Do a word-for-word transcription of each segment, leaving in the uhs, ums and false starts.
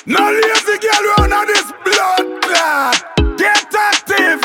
No lazy girl round on this blood clot. Get active.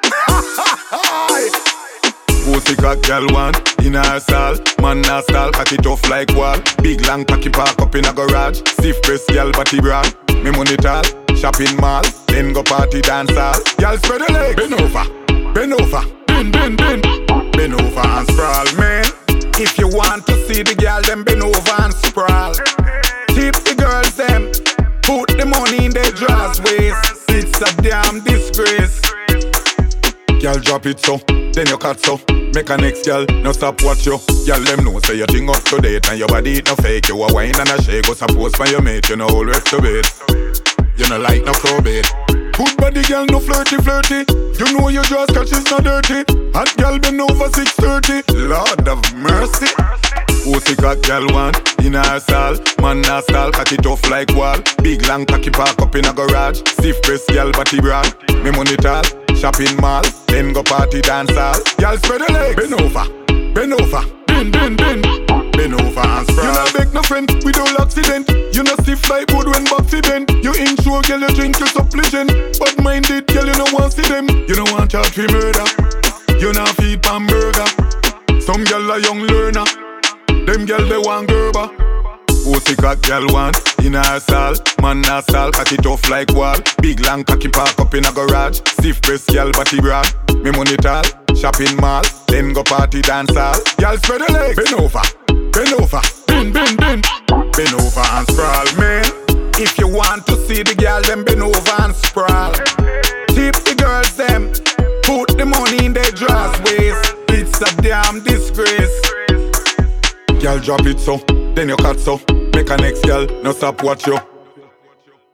Pussy cock girl want in her stall. Man a stall, cock it off like wall. Big long cocky park up in a garage. Stiff breast girl body brand. Me money tall, shopping mall. Then go party dance hall. Girl spread the legs. Bend over, bend over, bend, bend, bend. Bend over and sprawl, man. If you want to see the girl, then bend over and sprawl. Tip the girls them. Put the money in their drawers waist. It's a damn disgrace. Girl drop it so, then you cut so. Make a next girl, no stop watch you. Girl them know say you thing up to date. And your body it no fake. You a wine and a shake. Go suppose for your mate. You know all rest of it. You know like no probate. Good body girl no flirty flirty. You know your jaw scratch is not dirty. Hot girl been over six thirty. Lord of mercy. Pussy cock girl want in her stall. Man a stall, cock it off like wall. Big long cocky park up in a garage. Stiff breast girl body brand. Me money tall, shopping mall. Then go party dance hall. Girl spread the legs. Bend over, bend over, bend, bend, bend. Bend over and sprawl. You not beg no friend without accident. You not stiff like wood when accident. You intro girl you drink your supplement. But minded girl you no want see them. You don't want charge for murder. You not feed pan burger. Some girl a young learner. Them girl they want Gerber. Pussy cock girl want in her stall. Man a stall, cock it off like wall. Big long cocky park up in a garage. Stiff breast girl body brand. Me money tall, shopping mall. Then go party dance hall. Girl spread the legs. Bend over, bend over, bend, bend, bend. Bend over and sprawl, man. If you want to see the girl, then bend over and sprawl. Tip the girls them. Put the money in their drawers waist. It's a damn disgrace. Girl drop it so, then you cut so. Make a next girl, no stop watch you.